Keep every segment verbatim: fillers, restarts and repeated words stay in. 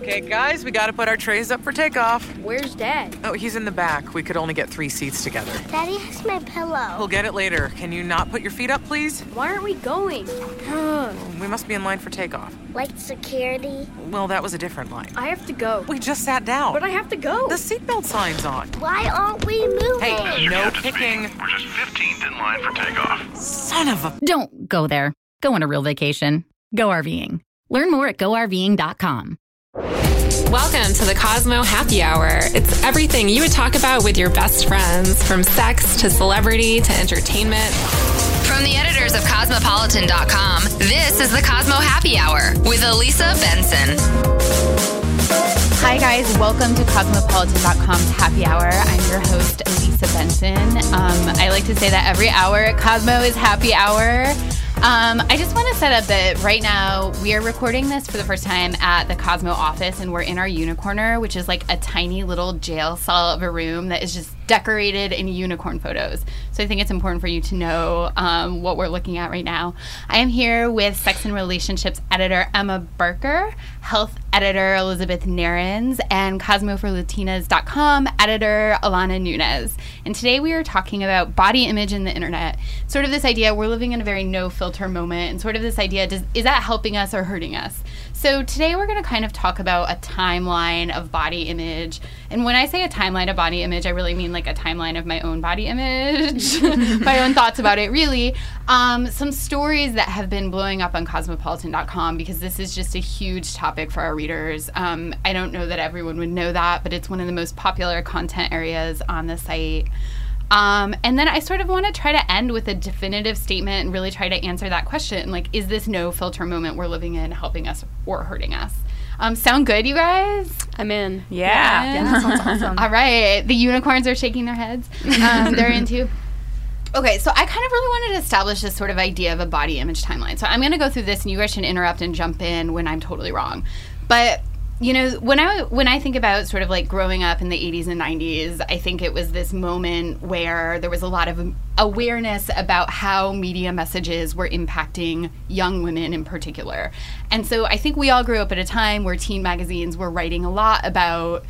Okay, guys, we gotta put our trays up for takeoff. Where's Dad? Oh, he's in the back. We could only get three seats together. Daddy has my pillow. We'll get it later. Can you not put your feet up, please? Why aren't we going? We must be in line for takeoff. Like security? Well, that was a different line. I have to go. We just sat down. But I have to go. The seatbelt sign's on. Why aren't we moving? Hey, no kicking. We're just fifteenth in line for takeoff. Son of a... Don't go there. Go on a real vacation. Go RVing. Learn more at go R V ing dot com. Welcome to the Cosmo Happy Hour. It's everything you would talk about with your best friends, from sex to celebrity to entertainment. From the editors of Cosmopolitan dot com, this is the Cosmo Happy Hour with Elisa Benson. Hi, guys. Welcome to Cosmopolitan dot com's Happy Hour. I'm your host, Elisa Benson. Um, I like to say that every hour at Cosmo is Happy Hour. Um, I just want to set up that right now we are recording this for the first time at the Cosmo office, and we're in our Unicorner, which is like a tiny little jail cell of a room that is just decorated in unicorn photos. So I think it's important for you to know um, what we're looking at right now. I am here with Sex and Relationships editor Emma Barker, health editor Elizabeth Narins, and Cosmo for Latinas dot com editor Alana Nunez. And today we are talking about body image in the internet. Sort of this idea, we're living in a very no-filter moment, and sort of this idea, does, is that helping us or hurting us? So today we're going to kind of talk about a timeline of body image. And when I say a timeline of body image, I really mean like a timeline of my own body image, my own thoughts about it, really. Um, some stories that have been blowing up on Cosmopolitan dot com, because this is just a huge topic for our readers. Um, I don't know that everyone would know that, but it's one of the most popular content areas on the site. Um, and then I sort of want to try to end with a definitive statement and really try to answer that question. Like, is this no filter moment we're living in helping us or hurting us? Um, sound good, you guys? I'm in. Yeah. Yeah, that sounds awesome. All right. The unicorns are shaking their heads. Um, they're into. Okay, so I kind of really wanted to establish this sort of idea of a body image timeline. So I'm going to go through this, and you guys should interrupt and jump in when I'm totally wrong. But you know, when I when I think about sort of like growing up in the eighties and nineties, I think it was this moment where there was a lot of awareness about how media messages were impacting young women in particular. And so I think we all grew up at a time where teen magazines were writing a lot about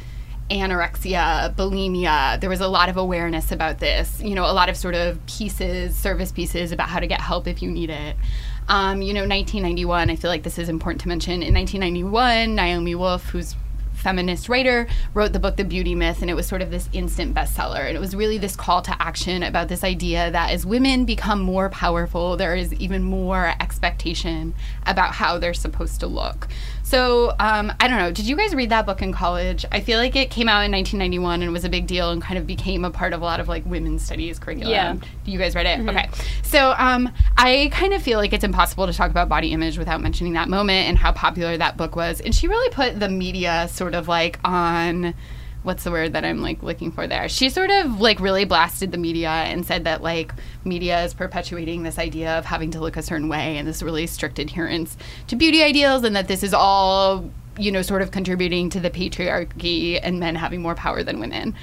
anorexia, bulimia. There was a lot of awareness about this. You know, a lot of sort of pieces, service pieces about how to get help if you need it. Um, you know, nineteen ninety-one, I feel like this is important to mention. In nineteen ninety-one, Naomi Wolf, who's a feminist writer, wrote the book The Beauty Myth, and it was sort of this instant bestseller. And it was really this call to action about this idea that as women become more powerful, there is even more expectation about how they're supposed to look. So, um, I don't know, did you guys read that book in college? I feel like it came out in nineteen ninety-one and was a big deal and kind of became a part of a lot of like women's studies curriculum. Yeah. You guys read it? Mm-hmm. Okay. So, um, I kind of feel like it's impossible to talk about body image without mentioning that moment and how popular that book was. And she really put the media sort of like on, what's the word that I'm like looking for there? She sort of like really blasted the media and said that like media is perpetuating this idea of having to look a certain way and this really strict adherence to beauty ideals, and that this is all, you know, sort of contributing to the patriarchy and men having more power than women.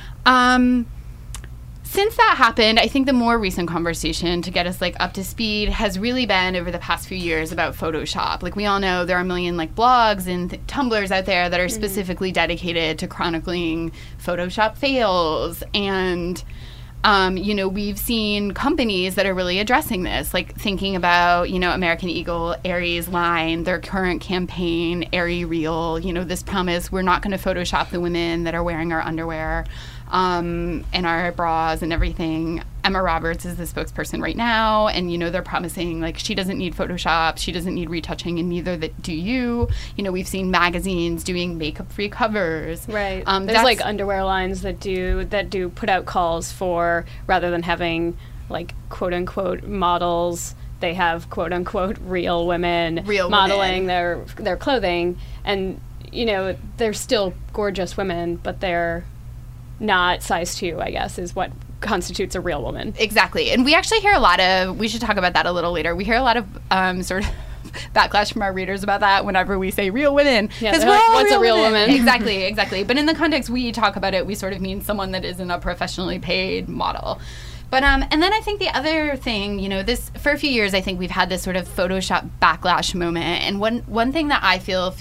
Um, Since that happened, I think the more recent conversation to get us like up to speed has really been over the past few years about Photoshop. Like we all know there are a million like blogs and th- Tumblrs out there that are mm-hmm. specifically dedicated to chronicling Photoshop fails. And, um, you know, we've seen companies that are really addressing this, like thinking about, you know, American Eagle, Aries line, their current campaign, Aerie Real, you know, this promise, we're not going to Photoshop the women that are wearing our underwear. Um, and our bras and everything. Emma Roberts is the spokesperson right now, and, you know, they're promising, like, she doesn't need Photoshop, she doesn't need retouching, and neither that do you. You know, we've seen magazines doing makeup-free covers. Right. Um, There's, like, underwear lines that do that do put out calls for, rather than having, like, quote-unquote models, they have quote-unquote real women real modeling women. their their clothing. And, you know, they're still gorgeous women, but they're not size two, I guess, is what constitutes a real woman. Exactly. And we actually hear a lot of, we should talk about that a little later, we hear a lot of um, sort of backlash from our readers about that whenever we say real women. Yeah, they're like, what's a real woman? Exactly, exactly. But in the context we talk about it, we sort of mean someone that isn't a professionally paid model. But, um, and then I think the other thing, you know, this, for a few years, I think we've had this sort of Photoshop backlash moment. And one, one thing that I feel feels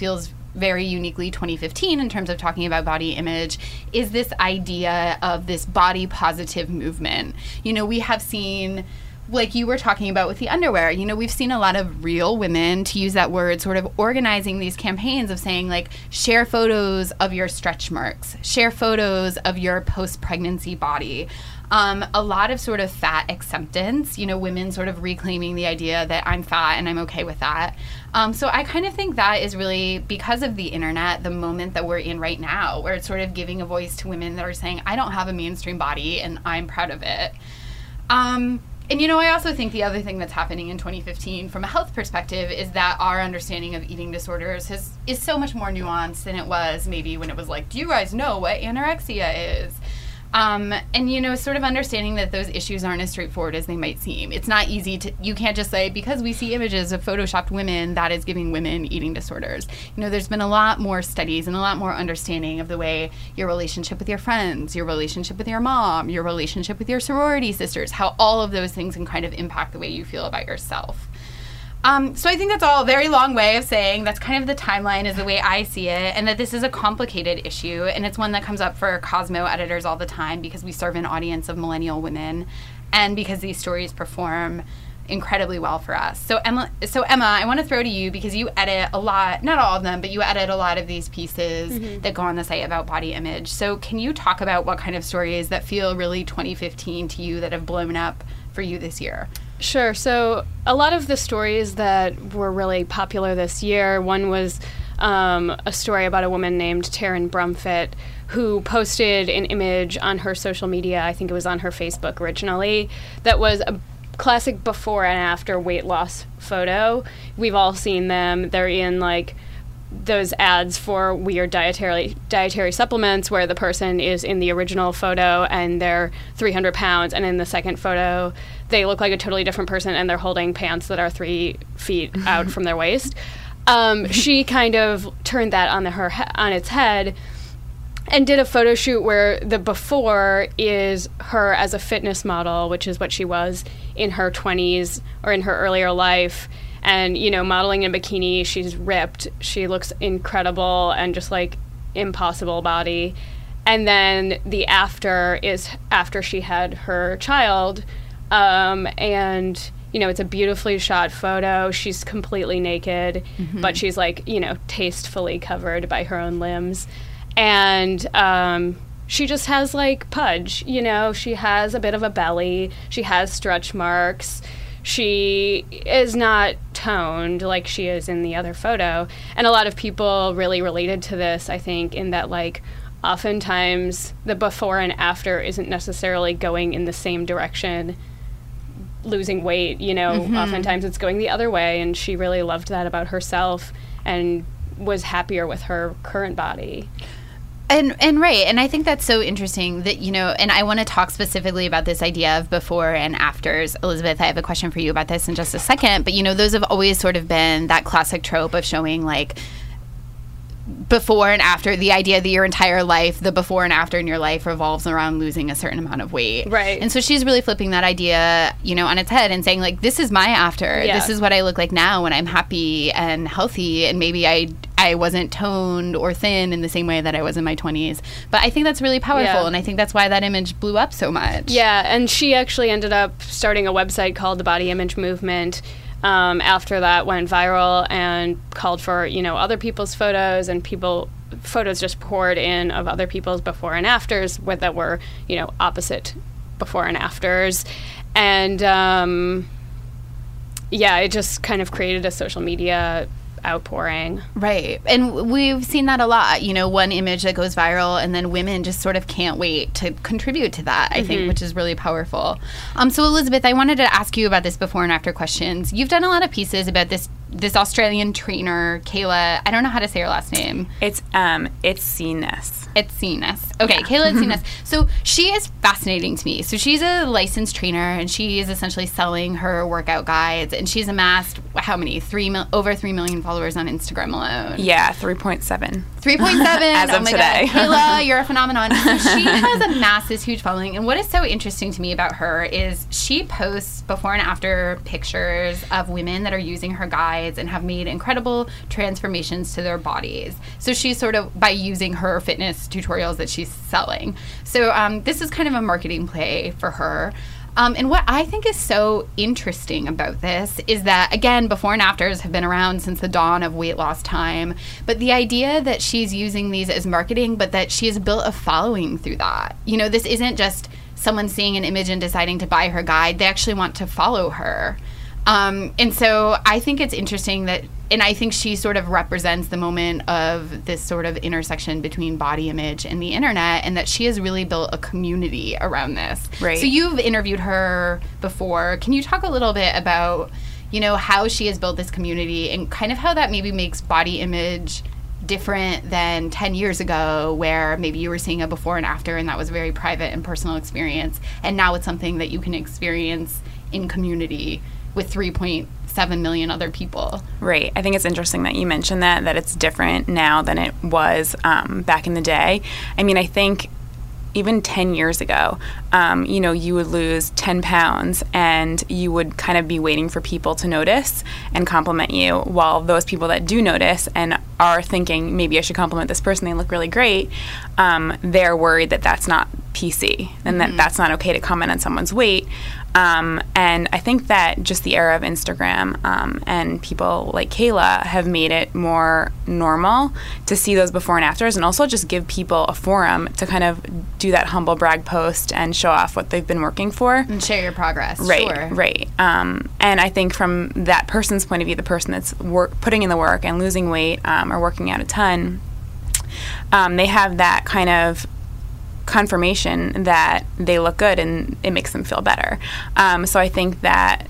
very uniquely twenty fifteen in terms of talking about body image is this idea of this body positive movement. You know, we have seen, like you were talking about with the underwear, you know, we've seen a lot of real women, to use that word, sort of organizing these campaigns of saying, like, share photos of your stretch marks, share photos of your post-pregnancy body. Um, a lot of sort of fat acceptance, you know, women sort of reclaiming the idea that I'm fat and I'm okay with that. Um, so I kind of think that is really, because of the internet, the moment that we're in right now, where it's sort of giving a voice to women that are saying, I don't have a mainstream body and I'm proud of it. Um, and, you know, I also think the other thing that's happening in twenty fifteen from a health perspective is that our understanding of eating disorders has, is so much more nuanced than it was maybe when it was like, do you guys know what anorexia is? Um, and, you know, sort of understanding that those issues aren't as straightforward as they might seem. It's not easy to, you can't just say, because we see images of photoshopped women, that is giving women eating disorders. You know, there's been a lot more studies and a lot more understanding of the way your relationship with your friends, your relationship with your mom, your relationship with your sorority sisters, how all of those things can kind of impact the way you feel about yourself. Um, so I think that's all a very long way of saying that's kind of the timeline is the way I see it, and that this is a complicated issue, and it's one that comes up for Cosmo editors all the time because we serve an audience of millennial women, and because these stories perform incredibly well for us. So Emma, so Emma, I want to throw to you because you edit a lot, not all of them, but you edit a lot of these pieces mm-hmm. that go on the site about body image. So can you talk about what kind of stories that feel really twenty fifteen to you that have blown up for you this year? Sure. So a lot of the stories that were really popular this year, one was um, a story about a woman named Taryn Brumfitt who posted an image on her social media, I think it was on her Facebook originally, that was a classic before and after weight loss photo. We've all seen them. They're in like those ads for weird dietary dietary supplements where the person is in the original photo and they're three hundred pounds, and in the second photo they look like a totally different person and they're holding pants that are three feet out from their waist. Um, she kind of turned that on the, her on its head and did a photo shoot where the before is her as a fitness model, which is what she was in her twenties or in her earlier life. And, you know, modeling in a bikini, she's ripped. She looks incredible and just, like, impossible body. And then the after is after she had her child. Um, and, you know, it's a beautifully shot photo. She's completely naked, mm-hmm. but she's, like, you know, tastefully covered by her own limbs. And um, she just has, like, pudge, you know. She has a bit of a belly. She has stretch marks. She is not toned like she is in the other photo. And a lot of people really related to this, I think, in that, like, oftentimes the before and after isn't necessarily going in the same direction, losing weight, you know. Mm-hmm. Oftentimes it's going the other way, and she really loved that about herself and was happier with her current body. And and right, and I think that's so interesting that, you know, and I want to talk specifically about this idea of before and afters. Elizabeth, I have a question for you about this in just a second, but, you know, those have always sort of been that classic trope of showing, like, before and after, the idea that your entire life, the before and after in your life revolves around losing a certain amount of weight. Right. And so she's really flipping that idea, you know, on its head and saying, like, this is my after. Yeah. This is what I look like now when I'm happy and healthy, and maybe I I wasn't toned or thin in the same way that I was in my twenties. But I think that's really powerful, yeah. and I think that's why that image blew up so much. Yeah, and she actually ended up starting a website called the Body Image Movement. Um, after that went viral and called for, you know, other people's photos, and people photos just poured in of other people's before and afters with, that were, you know, opposite before and afters. And um, yeah, it just kind of created a social media outpouring. Right. And we've seen that a lot, you know, one image that goes viral and then women just sort of can't wait to contribute to that, I mm-hmm. think, which is really powerful. Um, so Elizabeth, I wanted to ask you about this before and after questions. You've done a lot of pieces about this this Australian trainer, Kayla. I don't know how to say her last name. It's um, it's Cenas. It's Cenas. Okay, Kayla had seen this. So she is fascinating to me. So she's a licensed trainer, and she is essentially selling her workout guides. And she's amassed how many? Three mil- over three million followers on Instagram alone. Yeah, three point seven. three point seven As oh of my today. God. Kayla, you're a phenomenon. So she has amassed this huge following. And what is so interesting to me about her is she posts before and after pictures of women that are using her guides and have made incredible transformations to their bodies. So she's sort of, by using her fitness tutorials that she's selling. So um, this is kind of a marketing play for her. Um, and what I think is so interesting about this is that, again, before and afters have been around since the dawn of weight loss time. But the idea that she's using these as marketing, but that she has built a following through that. You know, this isn't just someone seeing an image and deciding to buy her guide. They actually want to follow her. Um, and so I think it's interesting that, and I think she sort of represents the moment of this sort of intersection between body image and the internet, and that she has really built a community around this. Right. So you've interviewed her before. Can you talk a little bit about, you know, how she has built this community and kind of how that maybe makes body image different than ten years ago, where maybe you were seeing a before and after and that was a very private and personal experience, and now it's something that you can experience in community with three point seven million other people. Right. I think it's interesting that you mentioned that, that it's different now than it was um, back in the day. I mean, I think even ten years ago, um, you know, you would lose ten pounds and you would kind of be waiting for people to notice and compliment you, while those people that do notice and are thinking, maybe I should compliment this person, they look really great, um, they're worried that that's not P C and that mm-hmm. that's not okay to comment on someone's weight. Um, and I think that just the era of Instagram um, and people like Kayla have made it more normal to see those before and afters, and also just give people a forum to kind of do that humble brag post and show off what they've been working for. And share your progress. Right, sure. right. Um, and I think from that person's point of view, the person that's work, putting in the work and losing weight um, or working out a ton, um, they have that kind of confirmation that they look good and it makes them feel better. Um, so I think that,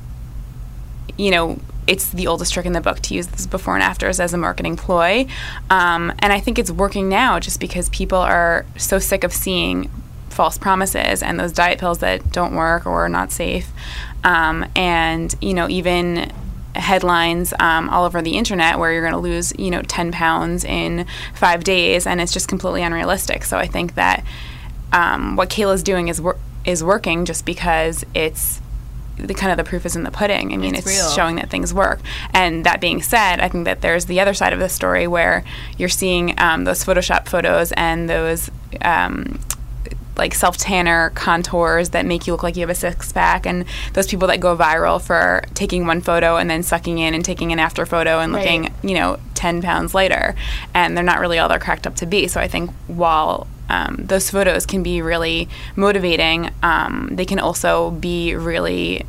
you know, it's the oldest trick in the book to use this before and afters as a marketing ploy. Um, and I think it's working now just because people are so sick of seeing false promises and those diet pills that don't work or are not safe. Um, and, you know, even headlines um, all over the internet where you're going to lose, you know, ten pounds in five days, and it's just completely unrealistic. So I think that um, what Kayla's doing is wor- is working just because it's the kind of the proof is in the pudding. I mean, it's, it's showing that things work. And that being said, I think that there's the other side of the story where you're seeing um, those Photoshop photos and those um, like self-tanner contours that make you look like you have a six-pack, and those people that go viral for taking one photo and then sucking in and taking an after photo and looking, right. you know, ten pounds later, and they're not really all they're cracked up to be. So I think while um, those photos can be really motivating, um, they can also be really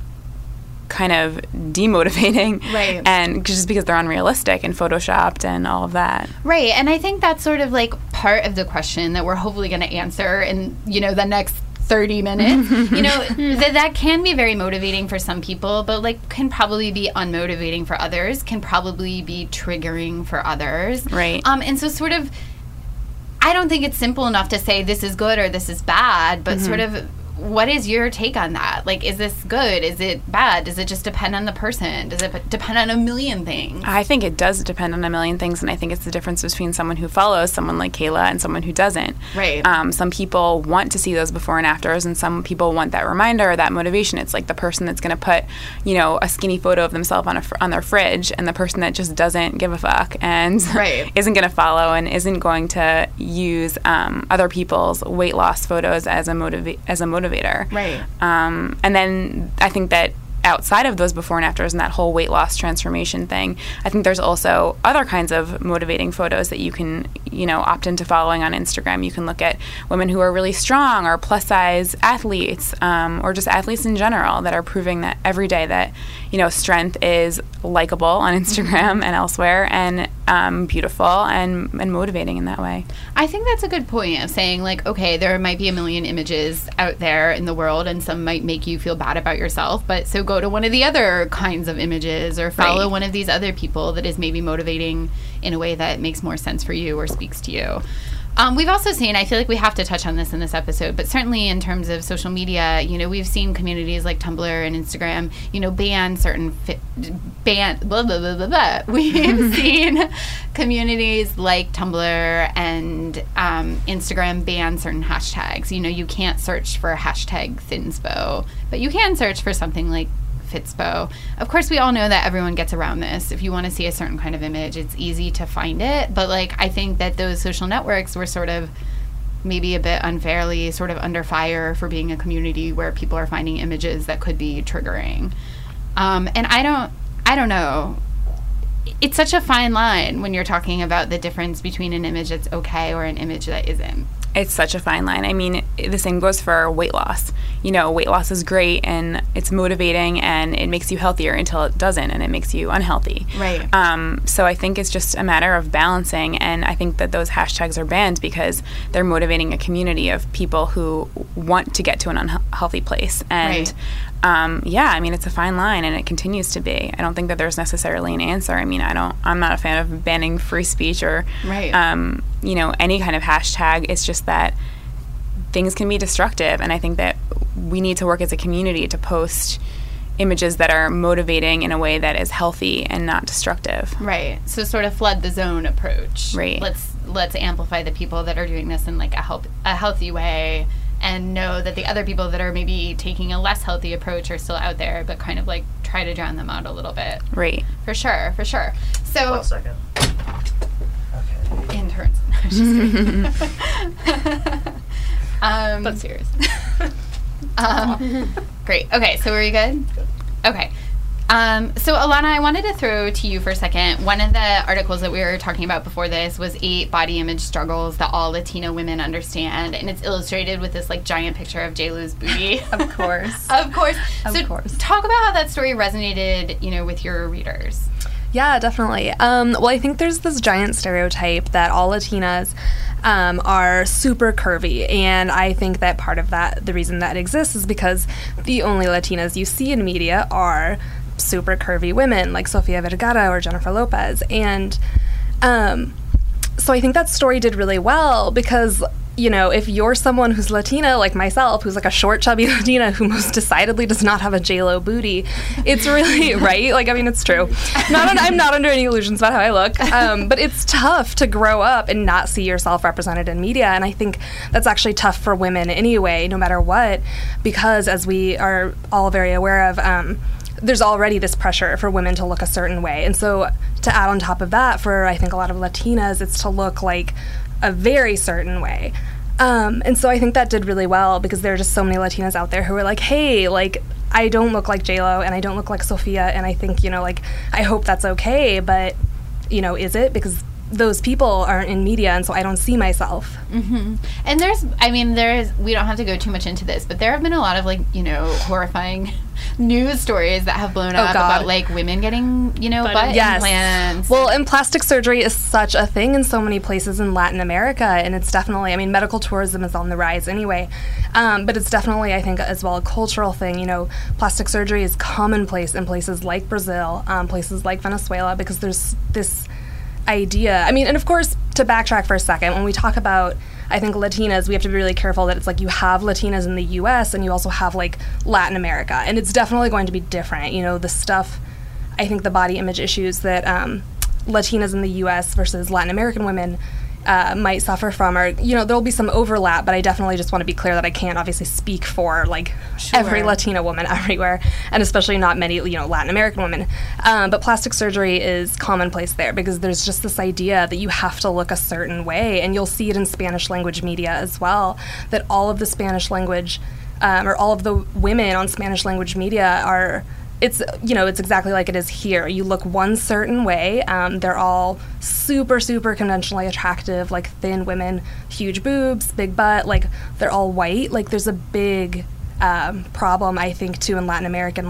kind of demotivating, right? And just because they're unrealistic and photoshopped and all of that, right? And I think that's sort of like part of the question that we're hopefully going to answer in, you know, the next thirty minutes. You know, that that can be very motivating for some people, but like can probably be unmotivating for others, can probably be triggering for others, right? Um, and so sort of, I don't think it's simple enough to say this is good or this is bad, but mm-hmm. sort of, what is your take on that? Like, is this good? Is it bad? Does it just depend on the person? Does it depend on a million things? I think it does depend on a million things, and I think it's the difference between someone who follows someone like Kayla and someone who doesn't. Right. Um, some people want to see those before and afters, and some people want that reminder or that motivation. It's like the person that's going to put, you know, a skinny photo of themselves on a fr- on their fridge, and the person that just doesn't give a fuck and right. isn't going to follow and isn't going to use um, other people's weight loss photos as a motiva- as a motivator. Right. Um, and then I think that outside of those before and afters and that whole weight loss transformation thing, I think there's also other kinds of motivating photos that you can, you know, opt into following on Instagram. You can look at women who are really strong or plus size athletes, um, or just athletes in general that are proving that every day that, you know, strength is likable on Instagram and elsewhere, and um, beautiful and, and motivating in that way. I think that's a good point of saying, like, okay, there might be a million images out there in the world, and some might make you feel bad about yourself, but so go to one of the other kinds of images or follow right. one of these other people that is maybe motivating in a way that makes more sense for you or speaks to you. Um, we've also seen, I feel like we have to touch on this in this episode, but certainly in terms of social media, you know, we've seen communities like Tumblr and Instagram, you know, ban certain, fi- ban, blah, blah, blah, blah, blah. We've seen communities like Tumblr and um, Instagram ban certain hashtags. You know, you can't search for hashtag Thinspo, but you can search for something like Fitspo. Of course, we all know that everyone gets around this. If you want to see a certain kind of image, it's easy to find it. But, like, I think that those social networks were sort of maybe a bit unfairly sort of under fire for being a community where people are finding images that could be triggering. Um, and I don't, I don't know. It's such a fine line when you're talking about the difference between an image that's okay or an image that isn't. It's such a fine line. I mean, the same goes for weight loss. You know, weight loss is great and it's motivating and it makes you healthier until it doesn't and it makes you unhealthy. Right. Um, so I think it's just a matter of balancing, and I think that those hashtags are banned because they're motivating a community of people who want to get to an unhealthy place. And right. Um, yeah, I mean, it's a fine line, and it continues to be. I don't think that there's necessarily an answer. I mean, I don't. I'm not a fan of banning free speech or, right. um, you know, any kind of hashtag. It's just that things can be destructive, and I think that we need to work as a community to post images that are motivating in a way that is healthy and not destructive. Right. So sort of flood the zone approach. Right. Let's let's amplify the people that are doing this in like a help a healthy way. And know that the other people that are maybe taking a less healthy approach are still out there, but kind of like try to drown them out a little bit. Right. For sure, for sure. So one second. Okay. Interns. um, That's serious. um, great. Okay, so are we good? Good. Okay. Um, so, Alana, I wanted to throw to you for a second. One of the articles that we were talking about before this was eight body image struggles that all Latino women understand, and it's illustrated with this like giant picture of J-Lo's booty. Of course. Of course. Of so course. Talk about how that story resonated, you know, with your readers. Yeah, definitely. Um, well, I think there's this giant stereotype that all Latinas um, are super curvy, and I think that part of that, the reason that exists, is because the only Latinas you see in media are super curvy women like Sofia Vergara or Jennifer Lopez. And um, so I think that story did really well because, you know, if you're someone who's Latina like myself, who's like a short, chubby Latina who most decidedly does not have a J-Lo booty, it's really, right? Like, I mean, it's true. Not un- I'm not under any illusions about how I look, um, but it's tough to grow up and not see yourself represented in media, and I think that's actually tough for women anyway, no matter what, because as we are all very aware of, um, there's already this pressure for women to look a certain way. And so to add on top of that, for I think a lot of Latinas, it's to look like a very certain way. Um, and so I think that did really well because there are just so many Latinas out there who are like, hey, like, I don't look like J-Lo and I don't look like Sofia, and I think, you know, like, I hope that's okay, but, you know, is it? Because those people aren't in media, and so I don't see myself. Mm-hmm. And there's, I mean, there's, we don't have to go too much into this, but there have been a lot of, like, you know, horrifying news stories that have blown Oh, up God. about, like, women getting, you know, Butt butt Yes. implants. Well, and plastic surgery is such a thing in so many places in Latin America, and it's definitely, I mean, medical tourism is on the rise anyway, um, but it's definitely, I think, as well a cultural thing. You know, plastic surgery is commonplace in places like Brazil, um, places like Venezuela, because there's this idea. I mean, and of course, to backtrack for a second, when we talk about, I think, Latinas, we have to be really careful that it's like you have Latinas in the U S and you also have like Latin America, and it's definitely going to be different. You know, the stuff, I think the body image issues that um, Latinas in the U S versus Latin American women uh, might suffer from are, you know, there'll be some overlap, but I definitely just want to be clear that I can't obviously speak for like Sure. every Latina woman everywhere, and especially not many, you know, Latin American women. Um, but plastic surgery is commonplace there because there's just this idea that you have to look a certain way, and you'll see it in Spanish language media as well, that all of the Spanish language um, or all of the women on Spanish language media are, it's, you know, it's exactly like it is here. You look one certain way. Um, they're all super, super conventionally attractive, like thin women, huge boobs, big butt, like they're all white. Like there's a big um, problem, I think, too, in Latin American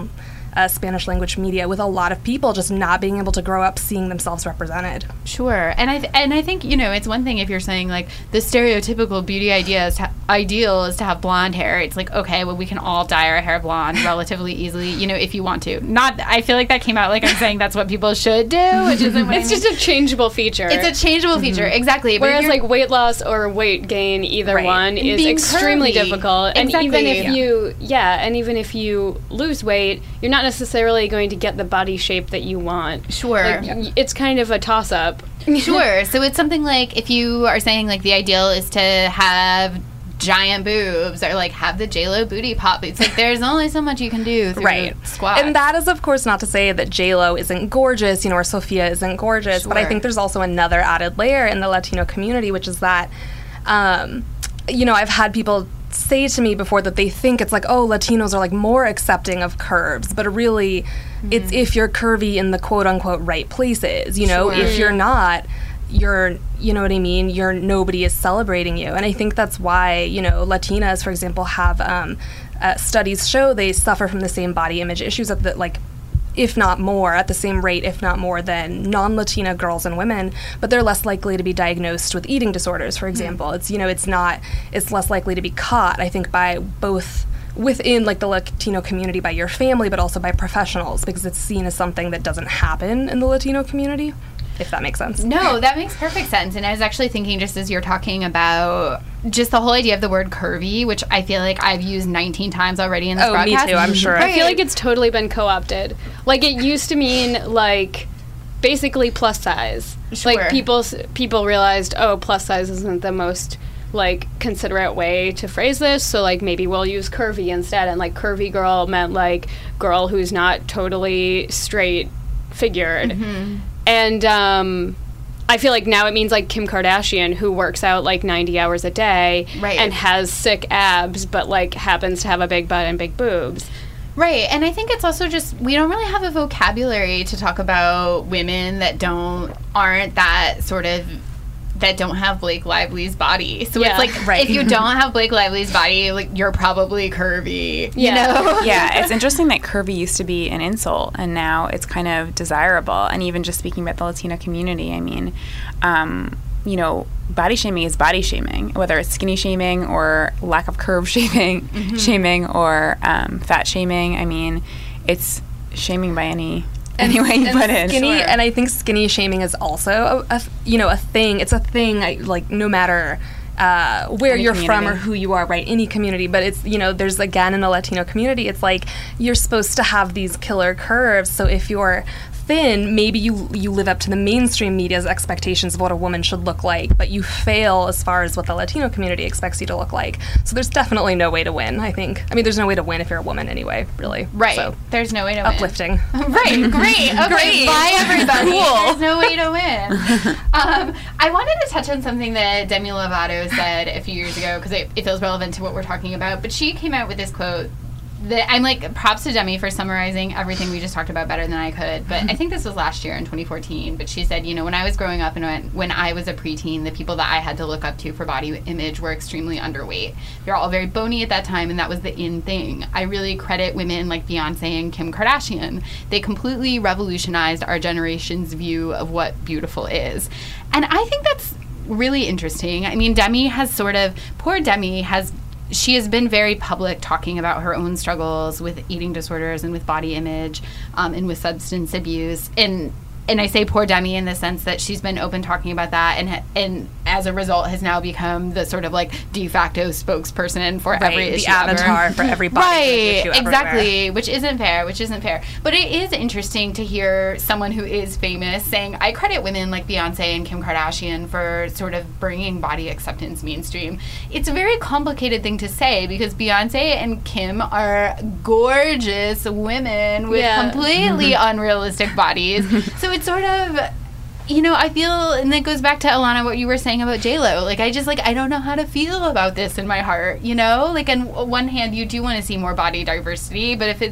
uh, Spanish language media, with a lot of people just not being able to grow up seeing themselves represented. Sure, and I th- and I think, you know, it's one thing if you're saying like the stereotypical beauty idea is ha- ideal is to have blonde hair. It's like, okay, well, we can all dye our hair blonde relatively easily, you know, if you want to. Not, I feel like that came out like I'm saying that's what people should do, which isn't what It's I mean. just a changeable feature. It's a changeable mm-hmm. feature, exactly. But Whereas like weight loss or weight gain, either right. one is Being extremely curvy. difficult. And Exactly. even if Yeah. you, yeah, and even if you lose weight, you're not necessarily going to get the body shape that you want. Sure. Like, y- it's kind of a toss-up. Sure. So it's something like if you are saying like the ideal is to have giant boobs or like have the J-Lo booty pop. It's like there's only so much you can do through right. squats. And that is, of course, not to say that J-Lo isn't gorgeous, you know, or Sophia isn't gorgeous, Sure. but I think there's also another added layer in the Latino community, which is that, um, you know, I've had people say to me before that they think it's like, oh, Latinos are like more accepting of curves, but really mm-hmm. it's if you're curvy in the quote-unquote right places, you know, Sure. if you're not, you're, you know what I mean, you're, nobody is celebrating you. And I think that's why, you know, Latinas, for example, have um, uh, studies show they suffer from the same body image issues at the, like, if not more, at the same rate, if not more, than non-Latina girls and women, but they're less likely to be diagnosed with eating disorders, for example. Mm. It's, you know, it's not, it's less likely to be caught, I think, by both within, like, the Latino community, by your family, but also by professionals, because it's seen as something that doesn't happen in the Latino community, if that makes sense. No, that makes perfect sense. And I was actually thinking, just as you're talking about just the whole idea of the word curvy, which I feel like I've used nineteen times already in this oh, broadcast. me too, I'm sure. I feel like it's totally been co-opted. Like, it used to mean, like, basically plus size. Sure. Like, people, people realized, oh, plus size isn't the most, like, considerate way to phrase this, so, like, maybe we'll use curvy instead. And, like, curvy girl meant, like, girl who's not totally straight figured. Mm-hmm. And um, I feel like now it means like Kim Kardashian, who works out like ninety hours a day right. and has sick abs, but like happens to have a big butt and big boobs. Right. And I think it's also just, we don't really have a vocabulary to talk about women that don't, aren't that sort of, that don't have Blake Lively's body. So yeah. it's like, right. if you don't have Blake Lively's body, like, you're probably curvy, you yeah. know? Yeah, it's interesting that curvy used to be an insult, and now it's kind of desirable. And even just speaking about the Latino community, I mean, um, you know, body shaming is body shaming, whether it's skinny shaming or lack of curve shaming, mm-hmm. shaming or um, fat shaming. I mean, it's shaming by any... And, anyway, you and put it. Skinny, Sure. And I think skinny shaming is also, a, a, you know, a thing. It's a thing, I, like, no matter uh, where any you're community. from or who you are, right? Any community. But it's, you know, there's, again, in the Latino community, it's like you're supposed to have these killer curves. So if you're thin, maybe you you live up to the mainstream media's expectations of what a woman should look like, but you fail as far as what the Latino community expects you to look like. So there's definitely no way to win, I think. I mean, there's no way to win if you're a woman anyway, really. Right. So, there's no way to uplifting. win. Right. Great. Okay. Great. Bye, everybody. Cool. There's no way to win. um, I wanted to touch on something that Demi Lovato said a few years ago, because it, it feels relevant to what we're talking about. But she came out with this quote that I'm like, props to Demi for summarizing everything we just talked about better than I could. But I think this was last year in twenty fourteen. But she said, you know, when I was growing up and when, when I was a preteen, the people that I had to look up to for body image were extremely underweight. They were all very bony at that time, and that was the in thing. I really credit women like Beyonce and Kim Kardashian. They completely revolutionized our generation's view of what beautiful is. And I think that's really interesting. I mean, Demi has sort of, poor Demi has she has been very public talking about her own struggles with eating disorders and with body image um, and with substance abuse. And and I say poor Demi in the sense that she's been open talking about that, and and as a result has now become the sort of like de facto spokesperson for right, every the issue avatar ever. for every body right, issue exactly, everywhere. which isn't fair, which isn't fair. But it is interesting to hear someone who is famous saying, I credit women like Beyonce and Kim Kardashian for sort of bringing body acceptance mainstream. It's a very complicated thing to say because Beyonce and Kim are gorgeous women with Yeah. completely unrealistic bodies. So it's sort of, you know, I feel, and that goes back to Alana, what you were saying about J-Lo. Like, I just, like, I don't know how to feel about this in my heart, you know? Like, on one hand, you do want to see more body diversity, but if it's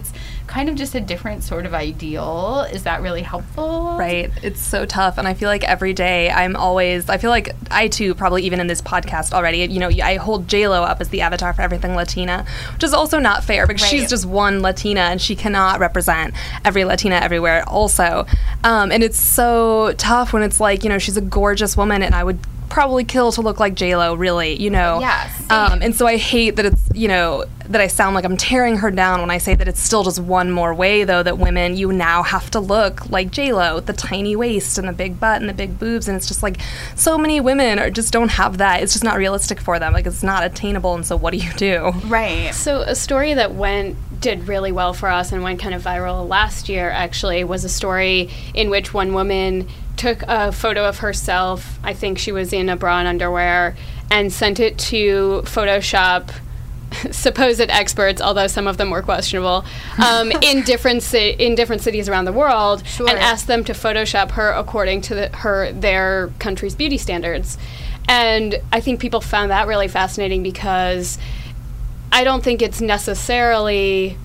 kind of just a different sort of ideal. Is that really helpful? Right. It's so tough. And I feel like every day I'm always, I feel like I too, probably even in this podcast already, you know, I hold J-Lo up as the avatar for everything Latina, which is also not fair because right. she's just one Latina and she cannot represent every Latina everywhere also. Um, and it's so tough when it's like, you know, she's a gorgeous woman and I would probably kill to look like J-Lo, really, you know. Yes. Um, and so I hate that it's, you know, that I sound like I'm tearing her down when I say that it's still just one more way, though, that women, you now have to look like J-Lo, with the tiny waist and the big butt and the big boobs, and it's just like so many women are just don't have that. It's just not realistic for them. Like, it's not attainable, and so what do you do? Right. So a story that went did really well for us and went kind of viral last year, actually, was a story in which one woman took a photo of herself, I think she was in a bra and underwear, and sent it to Photoshop supposed experts, although some of them were questionable, um, in different ci- in different cities around the world, sure. and asked them to Photoshop her according to the, her their country's beauty standards. And I think people found that really fascinating because I don't think it's necessarily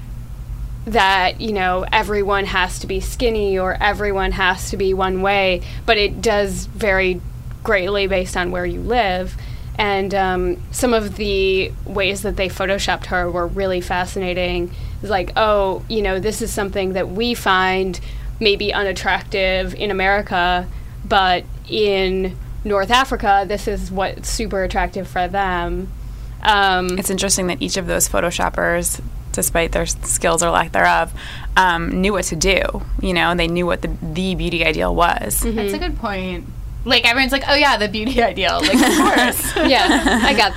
that, you know, everyone has to be skinny or everyone has to be one way, but it does vary greatly based on where you live. And um, some of the ways that they photoshopped her were really fascinating. It's like, oh, you know, this is something that we find maybe unattractive in America, but in North Africa, this is what's super attractive for them. Um, it's interesting that each of those photoshoppers, despite their skills or lack thereof, um, knew what to do. You know, they knew what the, the beauty ideal was. Mm-hmm. That's a good point. Like, everyone's like, oh, yeah, the beauty ideal. Like, of course. Yeah, I got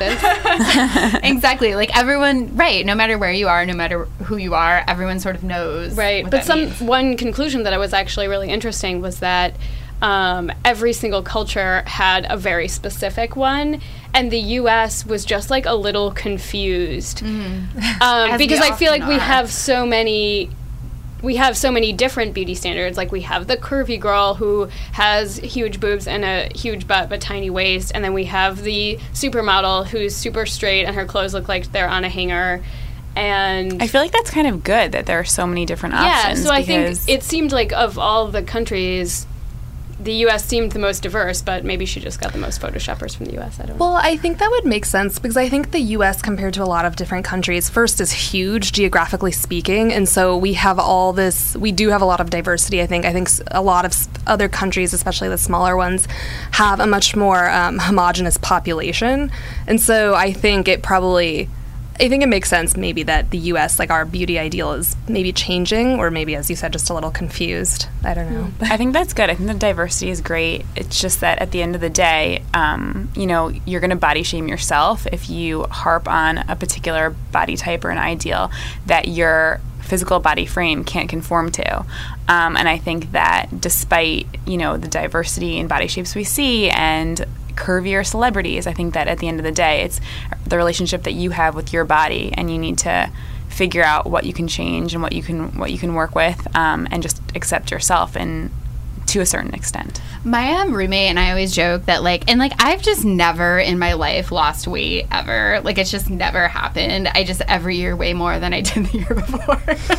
this. Exactly. Like, everyone, right, no matter where you are, no matter who you are, everyone sort of knows. Right. What But that some means. one conclusion that I was actually really interesting was that um, every single culture had a very specific one, and the U S was just, like, a little confused. Mm. Um, because I feel like are. we have so many... We have so many different beauty standards. Like, we have the curvy girl who has huge boobs and a huge butt but tiny waist, and then we have the supermodel who's super straight and her clothes look like they're on a hanger. And I feel like that's kind of good that there are so many different options. Yeah, so I think it seemed like of all the countries, the U S seemed the most diverse, but maybe she just got the most photoshoppers from the U S. I don't know. Well, I think that would make sense because I think the U S compared to a lot of different countries, first is huge geographically speaking, and so we have all this, we do have a lot of diversity, I think. I think a lot of other countries, especially the smaller ones, have a much more um, homogenous population, and so I think it probably... I think it makes sense maybe that the U S, like our beauty ideal is maybe changing or maybe, as you said, just a little confused. I don't know. I think that's good. I think the diversity is great. It's just that at the end of the day, um, you know, you're going to body shame yourself if you harp on a particular body type or an ideal that your physical body frame can't conform to. Um, and I think that despite, you know, the diversity in body shapes we see and curvier celebrities, I think that at the end of the day, it's the relationship that you have with your body, and you need to figure out what you can change and what you can what you can work with, um, and just accept yourself and to a certain extent. My um, roommate and I always joke that, like, and, like, I've just never in my life lost weight, ever. Like, it's just never happened. I just every year weigh more than I did the year before.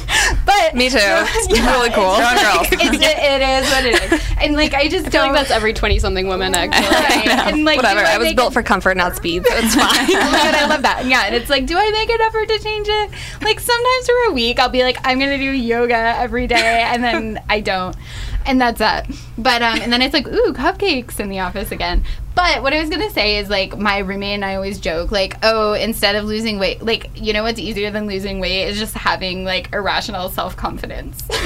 But me too. It's yeah, really cool. It's, it's, it, it is what it is. And, like, I just I don't... feel like that's every twenty-something woman, actually. Right. And, like, whatever. I, I was built it, for comfort, not speed, so it's fine. Oh my God, I love that. Yeah, and it's like, do I make an effort to change it? Like, sometimes for a week, I'll be like, I'm going to do yoga every day, and then I don't. And that's it. But, um, and then it's like, ooh, cupcakes in the office again. But what I was going to say is, like, my roommate and I always joke, like, oh, instead of losing weight, like, you know what's easier than losing weight is just having, like, irrational self-confidence. Which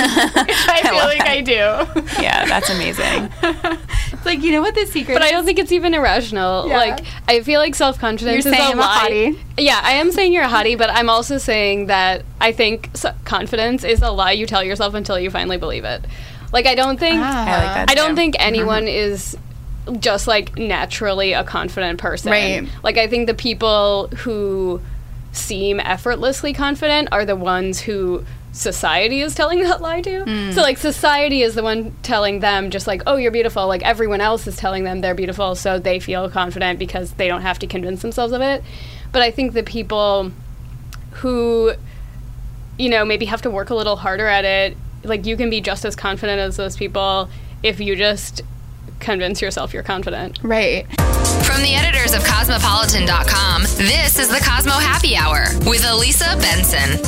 I feel I like that. I do. Yeah, that's amazing. It's like, you know what the secret But is? I don't think it's even irrational. Yeah. Like, I feel like self-confidence You're is saying a I'm lie. a hottie. Yeah, I am saying you're a hottie, but I'm also saying that I think s- confidence is a lie you tell yourself until you finally believe it. Like, I don't think... Ah. I like that I don't too. think anyone mm-hmm. is just, like, naturally a confident person. Right. Like, I think the people who seem effortlessly confident are the ones who society is telling that lie to. Mm. So, like, society is the one telling them just, like, oh, you're beautiful. Like, everyone else is telling them they're beautiful, so they feel confident because they don't have to convince themselves of it. But I think the people who you know, maybe have to work a little harder at it. Like, you can be just as confident as those people if you just convince yourself you're confident. Right. From the editors of Cosmopolitan dot com, this is the Cosmo Happy Hour with Elisa Benson.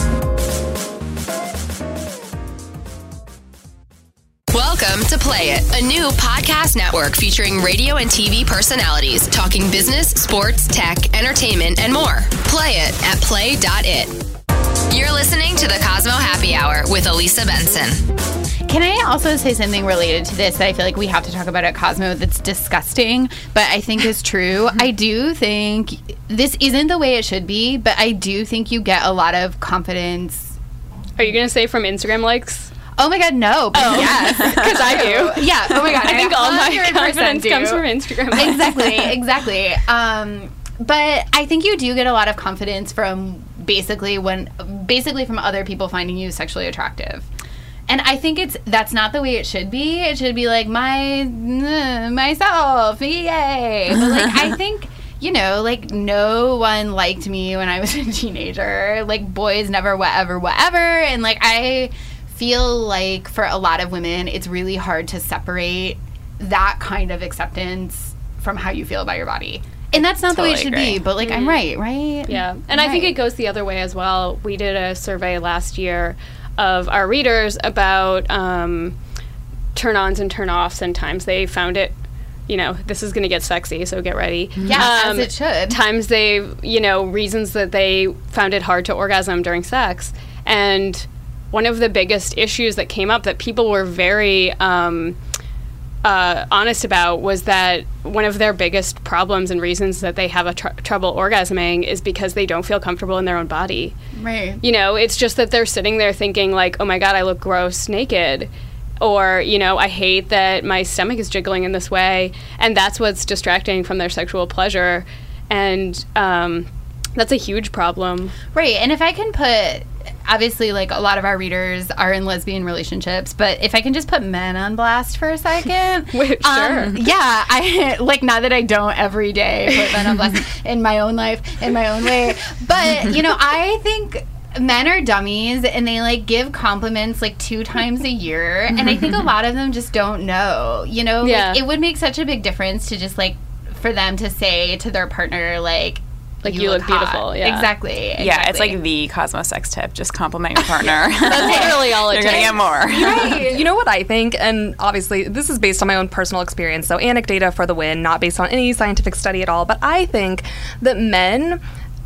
Welcome to Play It, a new podcast network featuring radio and T V personalities talking business, sports, tech, entertainment, and more. Play it at play dot it. You're listening to the Cosmo Happy Hour with Elisa Benson. Can I also say something related to this that I feel like we have to talk about at Cosmo that's disgusting, but I think is true? I do think this isn't the way it should be, but I do think you get a lot of confidence. Are you going to say from Instagram likes? Oh my God, no. But oh. Yes. Because I do. Yeah. Oh my God. I, I think all my confidence do. comes from Instagram. Exactly. Exactly. Um, but I think you do get a lot of confidence from basically when, basically from other people finding you sexually attractive. And I think it's that's not the way it should be. It should be like my uh, myself, yay. But like I think, you know, like no one liked me when I was a teenager. Like boys never whatever whatever. And like I feel like for a lot of women, it's really hard to separate that kind of acceptance from how you feel about your body. And that's not totally the way it should agree. be, but like mm-hmm. I'm right, right? Yeah. And I'm I right. think it goes the other way as well. We did a survey last year of our readers about um, turn-ons and turn-offs and times they found it, you know, this is going to get sexy, so get ready. Yeah, um, as it should. Times they, you know, reasons that they found it hard to orgasm during sex. And one of the biggest issues that came up that people were very um, uh, honest about was that one of their biggest problems and reasons that they have a tr- trouble orgasming is because they don't feel comfortable in their own body. Right. You know, it's just that they're sitting there thinking like, oh my God, I look gross naked. Or, you know, I hate that my stomach is jiggling in this way. And that's what's distracting from their sexual pleasure. And um, that's a huge problem. Right. And if I can put... Obviously, like, a lot of our readers are in lesbian relationships, but if I can just put men on blast for a second. Wait, sure. Um, yeah, I like, not that I don't every day put men on blast in my own life, in my own way. But, you know, I think men are dummies, and they, like, give compliments, like, two times a year. And I think a lot of them just don't know, you know? Yeah. Like, it would make such a big difference to just, like, for them to say to their partner, like, Like, you, you look, look beautiful, yeah. Exactly, exactly. Yeah, it's like the Cosmo sex tip. Just compliment your partner. That's literally all it You're takes. going to get more. Right. You know what I think? And obviously, this is based on my own personal experience, so anecdata for the win, not based on any scientific study at all. But I think that men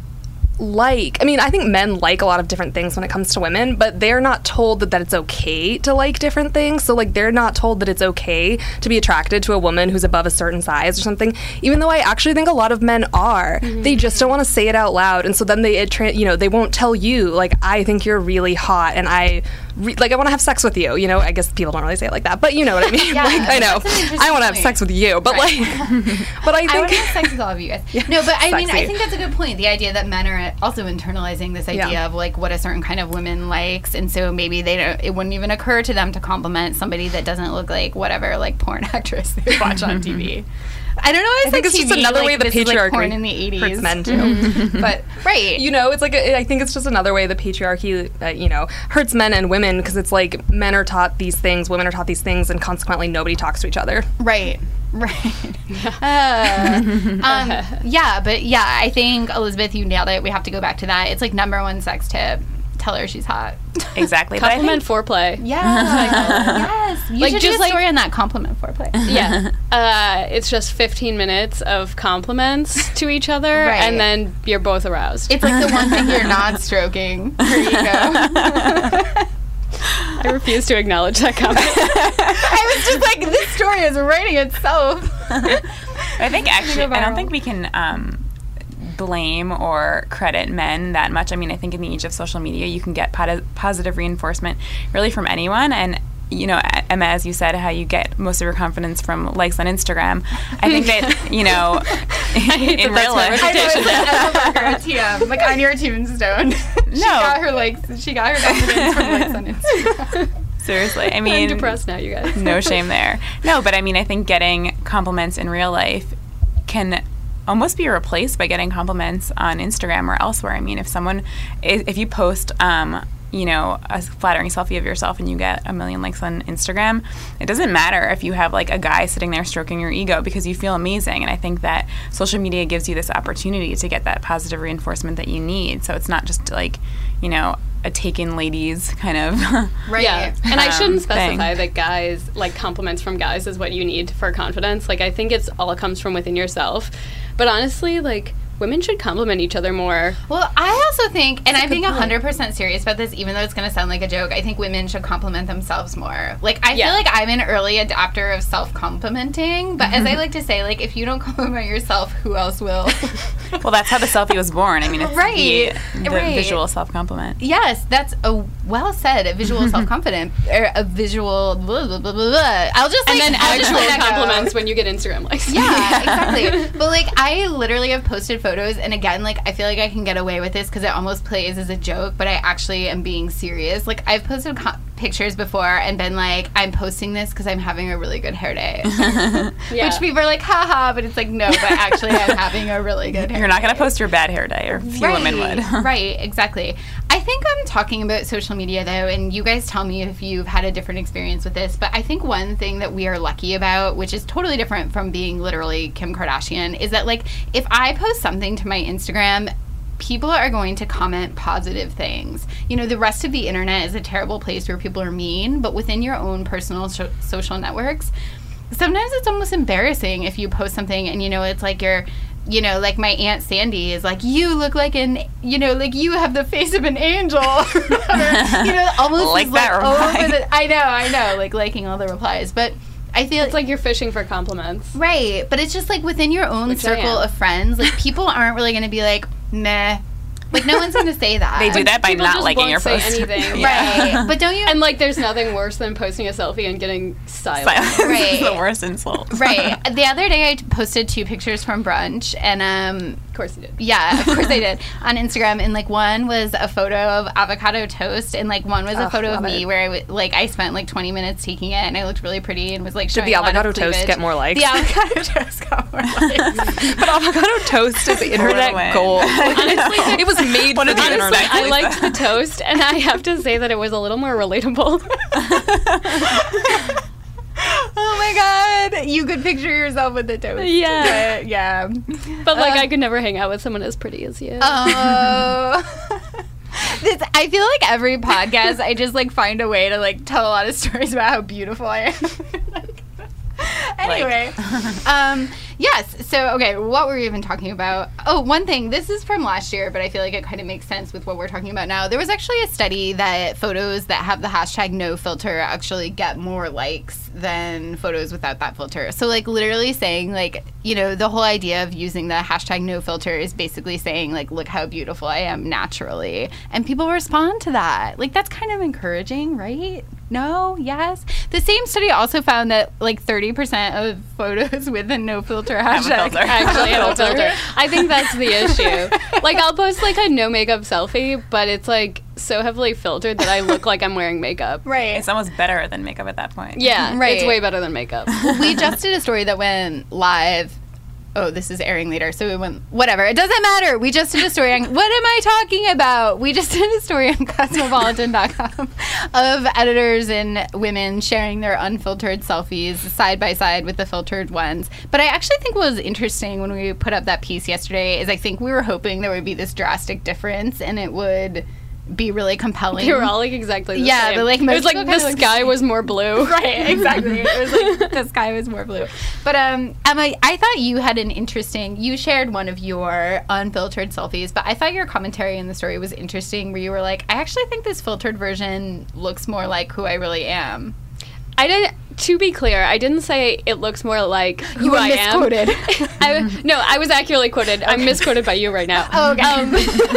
like, I mean, I think men like a lot of different things when it comes to women, but they're not told that, that it's okay to like different things. So, like, they're not told that it's okay to be attracted to a woman who's above a certain size or something, even though I actually think a lot of men are. Mm-hmm. They just don't want to say it out loud. And so then they, it tra- you know, they won't tell you, like, I think you're really hot and I, re- like, I want to have sex with you. You know, I guess people don't really say it like that, but you know what I mean? Yeah, like, I know. I want to have sex with you, but right. like, but I think. I want to have sex with all of you guys. Yeah. No, but I mean, I Sexy. think that's a good point. The idea that men are also internalizing this idea Yeah. of like what a certain kind of woman likes, and so maybe they don't. It wouldn't even occur to them to compliment somebody that doesn't look like whatever like porn actress they watch on T V. I don't know. I, I think it's T V, just another like, way the this is, like, patriarchy porn in the eighties hurts men too. But right, you know, it's like a, I think it's just another way the patriarchy, uh, you know, hurts men and women because it's like men are taught these things, women are taught these things, and consequently nobody talks to each other. Right. Right. Uh, um, yeah, but yeah, I think Elizabeth, you nailed it. We have to go back to that. It's like number one sex tip. Tell her she's hot. Exactly. But I Compliment think, foreplay. Yeah. Yes. You Like, should just do a like- story on that compliment foreplay. Yeah. Uh, it's just fifteen minutes of compliments to each other, Right. and then you're both aroused. It's like the one thing you're not stroking. There you go. I refuse to acknowledge that comment. I was just like, this story is writing itself. I think actually, I don't think we can um, blame or credit men that much. I mean, I think in the age of social media, you can get pos- positive reinforcement really from anyone. And, you know, Emma, as you said, how you get most of your confidence from likes on Instagram. I think that, you know, in real life. I know, it's like Emma Berger at T M, like on your tombstone. she No. got her likes. She got her confidence from likes on Instagram. Seriously. I mean, I'm depressed now, you guys. No shame there. No, but I mean, I think getting compliments in real life can almost be replaced by getting compliments on Instagram or elsewhere. I mean, if someone, if you post um, you know, a flattering selfie of yourself and you get a million likes on Instagram, it doesn't matter if you have like a guy sitting there stroking your ego because you feel amazing. And I think that social media gives you this opportunity to get that positive reinforcement that you need. So it's not just like, you know, a taken ladies kind of right. Yeah. And I shouldn't um, specify thing. that guys, like compliments from guys is what you need for confidence. Like I think it's all comes from within yourself. But honestly, like women should compliment each other more. Well, I also think, and That's I'm being point. one hundred percent serious about this, even though it's going to sound like a joke, I think women should compliment themselves more. Like, I Yeah. feel like I'm an early adopter of self-complimenting, but as I like to say, like, if you don't compliment yourself, who else will? Well, that's how the selfie was born. I mean, it's Right, the, the right. visual self-compliment. Yes, that's a well said, a visual self-confident, or a visual blah, blah, blah, blah, blah. I'll just, And like, then I'll just actual let that go. compliments when you get Instagram likes. Yeah, exactly. But like, I literally have posted photos, and again, like, I feel like I can get away with this because it almost plays as a joke, but I actually am being serious. Like, I've posted co- pictures before and been like, I'm posting this because I'm having a really good hair day. Yeah. Which people are like, haha, but it's like, no, but actually I'm having a really good hair You're not going to day. post your bad hair day, or few Right, women would. right, exactly. I think I'm talking about social media, though, and you guys tell me if you've had a different experience with this, but I think one thing that we are lucky about, which is totally different from being literally Kim Kardashian, is that, like, if I post something to my Instagram, people are going to comment positive things. You know, the rest of the internet is a terrible place where people are mean, but within your own personal so- social networks, sometimes it's almost embarrassing if you post something and, you know, it's like you're, you know, like my Aunt Sandy is like, you look like an, you know, like you have the face of an angel. Or whatever. You know, almost Like is, that like, reply. over the, I know, I know, like liking all the replies. But I feel It's like you're fishing for compliments. right, but it's just like within your own Which I circle am. of friends, like people aren't really going to be like, meh. Like no one's going to say that. They do that by People not just liking won't your say post. anything. Yeah. Right. But don't you And like, there's nothing worse than posting a selfie and getting silent. Silence Right. is the worst insult. Right. The other day I posted two pictures from brunch and um Of course you did. yeah, of course I did. On Instagram, and like one was a photo of avocado toast, and like one was a Ugh, photo of love me it. where I w- like I spent like twenty minutes taking it, and I looked really pretty and was like Did showing the a lot of avocado toast cleavage. get more likes? The avocado toast got more likes. But avocado toast is away. internet gold. Honestly, it was made for the Honestly, internet. I liked the toast, and I have to say that it was a little more relatable. Oh my god, you could picture yourself with the toast. Yeah. But, yeah. But like, Uh, I could never hang out with someone as pretty as you. Oh. This, I feel like every podcast, I just like find a way to like tell a lot of stories about how beautiful I am. Anyway, um, yes. So, okay, what were we even talking about? Oh, one thing. This is from last year, but I feel like it kind of makes sense with what we're talking about now. There was actually a study that photos that have the hashtag no filter actually get more likes than photos without that filter. So, like, literally saying, like, you know, the whole idea of using the hashtag no filter is basically saying, like, look how beautiful I am naturally. And people respond to that. Like, that's kind of encouraging, right? No? Yes? The same study also found that, like, thirty percent of photos with a no filter Have a hashtag filter. Actually, have a filter. I think that's the issue. Like, I'll post like a no makeup selfie, but it's like so heavily filtered that I look like I'm wearing makeup. Right. It's almost better than makeup at that point. Yeah, Right. It's way better than makeup. We just did a story that went live. Oh, this is airing later, so it went, whatever. It doesn't matter. We just did a story on, what am I talking about? We just did a story on cosmopolitan dot com of editors and women sharing their unfiltered selfies side by side with the filtered ones. But I actually think what was interesting when we put up that piece yesterday is I think we were hoping there would be this drastic difference and it would be really compelling. They were all like exactly the Yeah, same. but, like, it most was like people the kinda look the sky same. was more blue. Right, exactly. It was like the sky was more blue. But um, Emma, I thought you had an interesting. You shared one of your unfiltered selfies, but I thought your commentary in the story was interesting, where you were like, "I actually think this filtered version looks more like who I really am." I didn't. To be clear, I didn't say it looks more like who You were I misquoted. am. I, no, I was accurately quoted. I'm misquoted by you right now. Oh, okay. Um,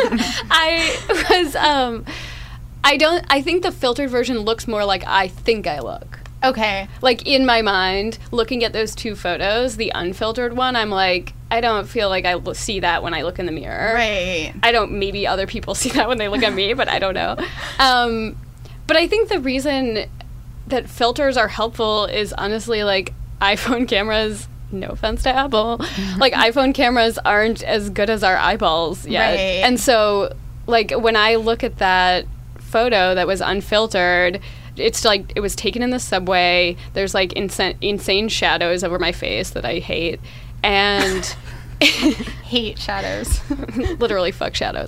I was. Um, I don't. I think the filtered version looks more like I think I look. Okay. Like in my mind, looking at those two photos, the unfiltered one, I'm like, I don't feel like I l- see that when I look in the mirror. Right. I don't. Maybe other people see that when they look at me, but I don't know. Um, but I think the reason that filters are helpful is honestly like iPhone cameras. No offense to Apple, like iPhone cameras aren't as good as our eyeballs yet, Right. and so like when I look at that photo that was unfiltered. It's like it was taken in the subway. There's like insa- insane shadows over my face that I hate. And hate shadows. Literally fuck shadows.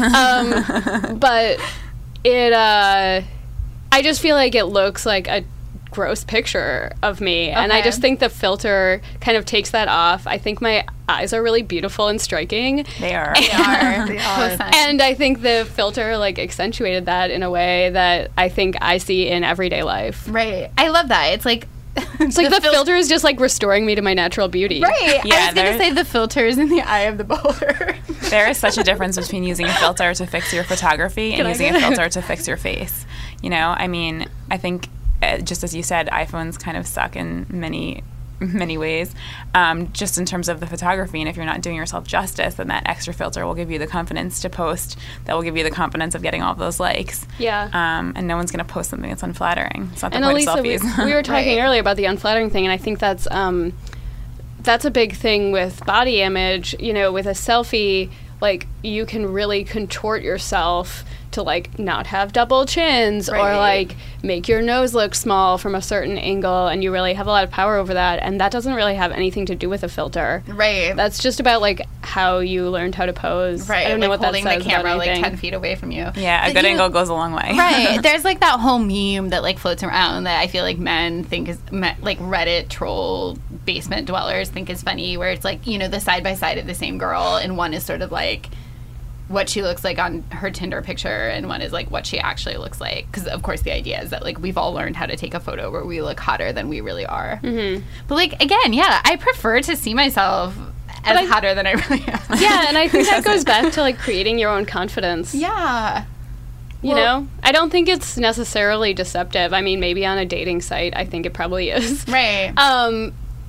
Um, but it, uh, I just feel like it looks like a gross picture of me. Okay. And I just think the filter kind of takes that off. I think my eyes are really beautiful and striking. They are. They are. They are. And I think the filter like accentuated that in a way that I think I see in everyday life. Right. I love that. It's like it's like the, the fil- filter is just like restoring me to my natural beauty. Right. Yeah, I was going to say the filter is in the eye of the beholder. There is such a difference between using a filter to fix your photography and Can using a filter to fix your face. You know, I mean, I think uh, just as you said, iPhones kind of suck in many many ways, um, just in terms of the photography. And if you're not doing yourself justice, then that extra filter will give you the confidence to post, that will give you the confidence of getting all of those likes. Yeah. Um, and no one's going to post something that's unflattering. It's not the and point Elisa, of selfies. We, we were talking Right. earlier about the unflattering thing, and I think that's um, that's a big thing with body image. You know, with a selfie, like you can really contort yourself to like not have double chins Right. or like make your nose look small from a certain angle, and you really have a lot of power over that, and that doesn't really have anything to do with a filter. Right. That's just about like how you learned how to pose. Right. I don't know like what holding that says the camera about like anything. ten feet away from you. Yeah, a Did good you- angle goes a long way. Right. There's like that whole meme that like floats around that I feel like men think is me- like Reddit troll basement dwellers think is funny, where it's like, you know, the side by side of the same girl, and one is sort of like what she looks like on her Tinder picture, and one is like what she actually looks like. Because of course the idea is that like we've all learned how to take a photo where we look hotter than we really are. Mm-hmm. But like again, yeah, I prefer to see myself as I- hotter than I really am. Yeah, and I think that goes back to like creating your own confidence. Yeah. You Well- know, I don't think it's necessarily deceptive. I mean, maybe on a dating site, I think it probably is. Right. Um,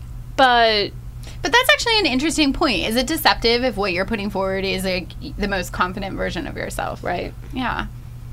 but But that's actually an interesting point. Is it deceptive if what you're putting forward is like the most confident version of yourself? right, Yeah.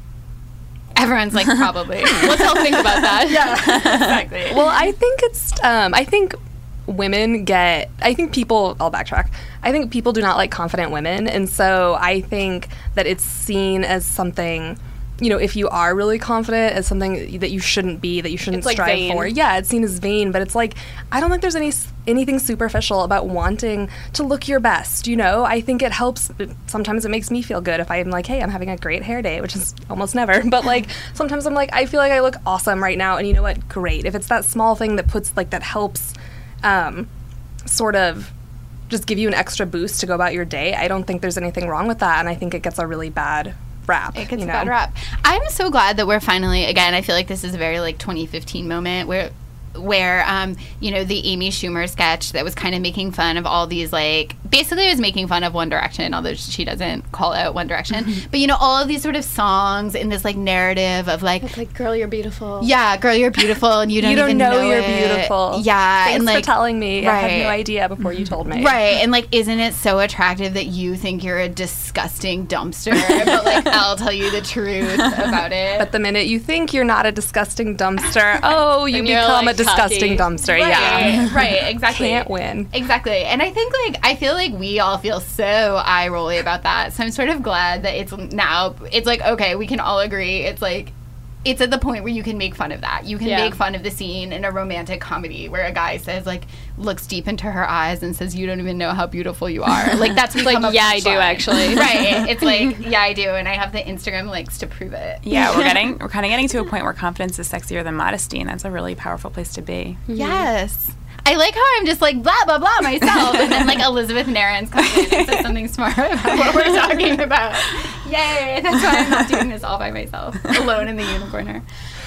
Everyone's like, probably. let's all think about that. Yeah, exactly. Well, I think it's. Um, I think women get. I think people. I'll backtrack. I think people do not like confident women, and so I think that it's seen as something. You know, if you are really confident, as something that you shouldn't be, that you shouldn't It's like strive vain. for. Yeah, it's seen as vain, but it's like I don't think there's any anything superficial about wanting to look your best. You know, I think it helps. Sometimes it makes me feel good if I'm like, hey, I'm having a great hair day, which is almost never. But like sometimes I'm like, I feel like I look awesome right now, and you know what? Great. If it's that small thing that puts like that helps, um, sort of. Just give you an extra boost to go about your day. I don't think there's anything wrong with that, and I think it gets a really bad rap. It gets you a know? bad rap. I'm so glad that we're finally, again, I feel like this is a very like twenty fifteen moment where where um, you know, the Amy Schumer sketch that was kind of making fun of all these like basically it was making fun of One Direction, although she doesn't call out One Direction. But you know, all of these sort of songs in this like narrative of like It's like, girl, you're beautiful. yeah, girl, you're beautiful, and you don't, You don't even know, know you're it. beautiful. Yeah, Thanks and like for telling me. I had right. no idea before you told me. Right, and like, isn't it so attractive that you think you're a disgusting dumpster, but like, I'll tell you the truth about it. But the minute you think you're not a disgusting dumpster, oh, you Then you're, become like, a disgusting cocky. dumpster. right, Yeah. right, exactly. Can't win. Exactly, and I think like I feel like we all feel so eye rolly about that. So I'm sort of glad that it's now. It's like okay, we can all agree. It's like. It's at the point where you can make fun of that. You can Yeah. make fun of the scene in a romantic comedy where a guy says, like, looks deep into her eyes and says, "You don't even know how beautiful you are." Like that's Like, become a yeah, I do, punchline. actually. Right? It's like, yeah, I do, and I have the Instagram links to prove it. Yeah, we're getting we're kind of getting to a point where confidence is sexier than modesty, and that's a really powerful place to be. Yes. I like how I'm just like blah blah blah myself, and then like Elizabeth Narens comes in and says something smart about what we're talking about. Yay! That's why I'm not doing this all by myself, alone in the unicorner.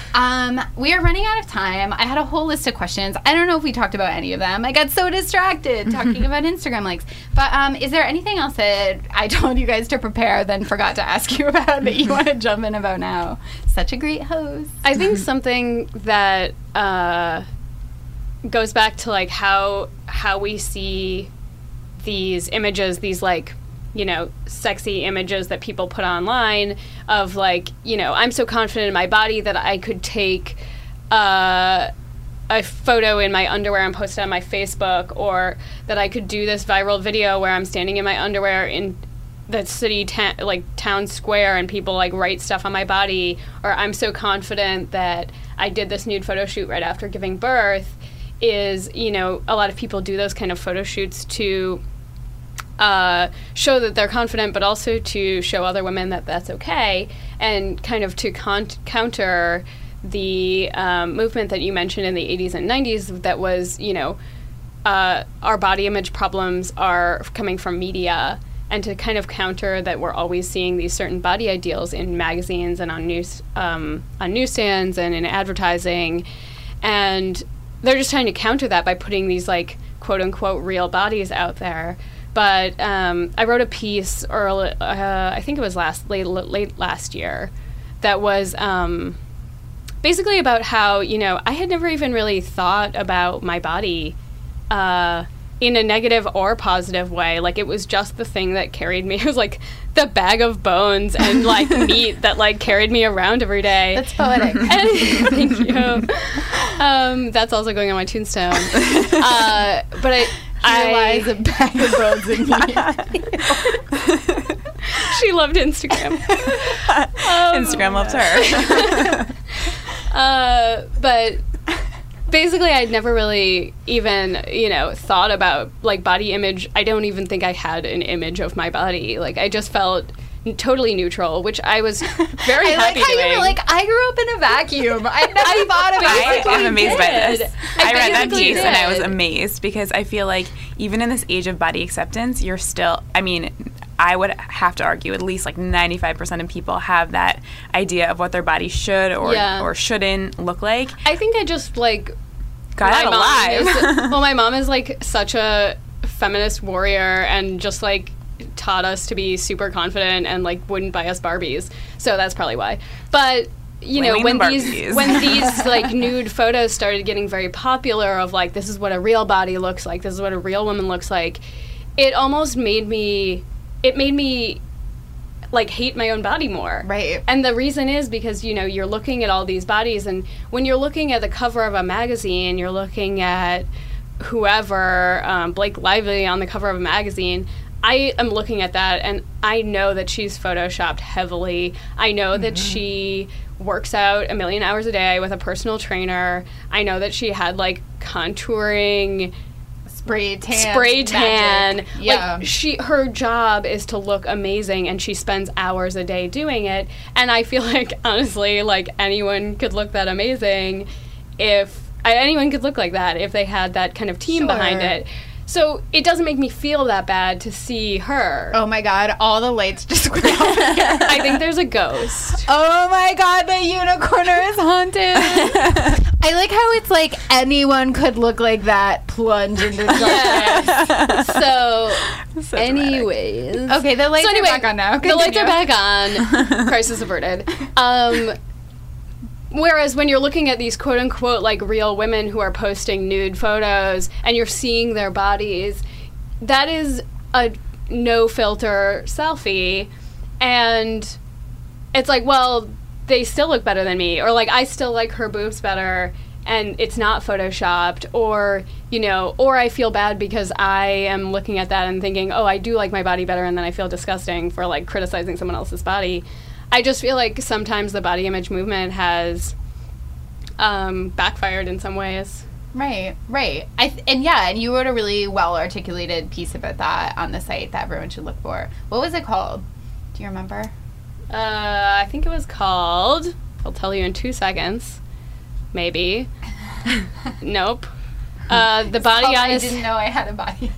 Um, we are running out of time. I had a whole list of questions. I don't know if we talked about any of them. I got so distracted talking about Instagram likes. But um, is there anything else that I told you guys to prepare, then forgot to ask you about that you want to jump in about now? Such a great host. I think something that uh, goes back to like how how we see these images, these like, you know, sexy images that people put online of like, you know, I'm so confident in my body that I could take uh, a photo in my underwear and post it on my Facebook, or that I could do this viral video where I'm standing in my underwear in the city, ta- like town square, and people like write stuff on my body, or I'm so confident that I did this nude photo shoot right after giving birth, is, you know, a lot of people do those kind of photo shoots to uh, show that they're confident, but also to show other women that that's okay, and kind of to con- counter the um, movement that you mentioned in the eighties and nineties that was, you know, uh, our body image problems are coming from media, and to kind of counter that we're always seeing these certain body ideals in magazines and on news um, on newsstands and in advertising, and they're just trying to counter that by putting these like quote unquote real bodies out there. But um, I wrote a piece, or uh, I think it was last late late last year, that was um, basically about how, you know, I had never even really thought about my body uh, in a negative or positive way. Like, it was just the thing that carried me. It was like the bag of bones and like meat that like carried me around every day. That's poetic. And, thank you. Um, that's also going on my tombstone. Uh, but I. Here lies a bag of bones in me. She loved Instagram. Um, Instagram loves her. uh, but basically, I'd never really even, you know, thought about like body image. I don't even think I had an image of my body. Like, I just felt totally neutral, which I was very I happy like how doing. you were like, I grew up in a vacuum. I never I thought about it. I am amazed by this. I, I read that basically piece and I was did. amazed, because I feel like even in this age of body acceptance, you're still, I mean, I would have to argue at least like ninety-five percent of people have that idea of what their body should or Yeah. or shouldn't look like. I think I just like Got my out mom alive. is, well, my mom is like such a feminist warrior and just like taught us to be super confident and like wouldn't buy us Barbies. So that's probably why. But you know, Blaming when the these Barbies. when these like nude photos started getting very popular of like, this is what a real body looks like, this is what a real woman looks like, it almost made me it made me like hate my own body more. Right. And the reason is because, you know, you're looking at all these bodies, and when you're looking at the cover of a magazine, you're looking at whoever, um, Blake Lively on the cover of a magazine, I am looking at that and I know that she's photoshopped heavily. I know mm-hmm. that she works out a million hours a day with a personal trainer. I know that she had like contouring, spray tan, spray tan. Magic. Yeah. Like, she, her job is to look amazing, and she spends hours a day doing it. And I feel like, honestly, like anyone could look that amazing if anyone could look like that if they had that kind of team Sure. behind it. So it doesn't make me feel that bad to see her. Oh my god, all the lights just went out. I think there's a ghost. Oh my god, the unicorner is haunted. I like how it's like anyone could look like that, plunge into darkness. Yes. So, So anyways. Okay, the lights so anyway, are back on now. The lights Continue. are back on. Crisis averted. Um, whereas when you're looking at these quote unquote like real women who are posting nude photos and you're seeing their bodies, that is a no filter selfie, and it's like, well, they still look better than me, or like I still like her boobs better and it's not photoshopped, or, you know, or I feel bad because I am looking at that and thinking, oh, I do like my body better, and then I feel disgusting for like criticizing someone else's body. I just feel like sometimes the body image movement has um, backfired in some ways. Right, right. I th- and yeah, and you wrote a really well-articulated piece about that on the site that everyone should look for. What was it called? Do you remember? Uh, I think it was called, I'll tell you in two seconds, maybe. Nope. Uh, the body Oh, honest. I didn't know I had a body.